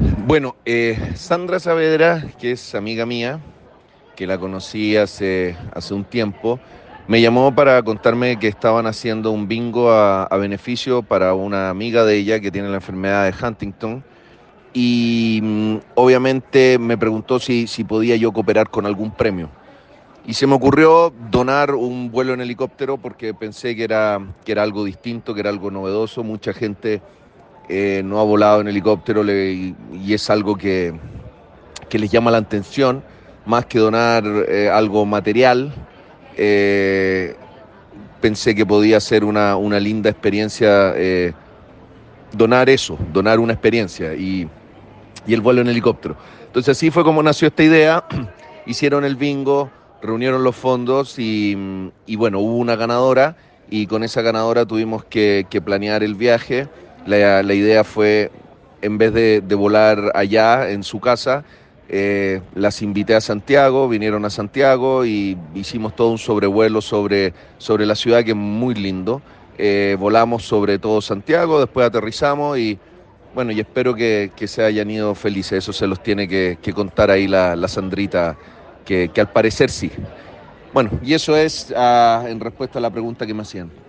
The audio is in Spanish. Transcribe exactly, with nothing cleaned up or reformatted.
Bueno, eh, Sandra Saavedra, que es amiga mía, que la conocí hace, hace un tiempo, me llamó para contarme que estaban haciendo un bingo a, a beneficio para una amiga de ella que tiene la enfermedad de Huntington y mm, obviamente me preguntó si, si podía yo cooperar con algún premio. Y se me ocurrió donar un vuelo en helicóptero porque pensé que era, que era algo distinto, que era algo novedoso. Mucha gente eh, no ha volado en helicóptero le- y, y es algo que, que les llama la atención, más que donar eh, algo material. eh, Pensé que podía ser una, una linda experiencia, eh, donar eso, donar una experiencia y, y el vuelo en helicóptero. Entonces así fue como nació esta idea, hicieron el bingo, reunieron los fondos y, y bueno, hubo una ganadora y con esa ganadora tuvimos que, que planear el viaje. La, la idea fue, en vez de, de volar allá en su casa, eh, las invité a Santiago, vinieron a Santiago y hicimos todo un sobrevuelo sobre, sobre la ciudad que es muy lindo. Eh, volamos sobre todo Santiago, después aterrizamos y bueno, y espero que, que se hayan ido felices. Eso se los tiene que, que contar ahí la, la Sandrita, que, que al parecer sí. Bueno, y eso es ah, en respuesta a la pregunta que me hacían.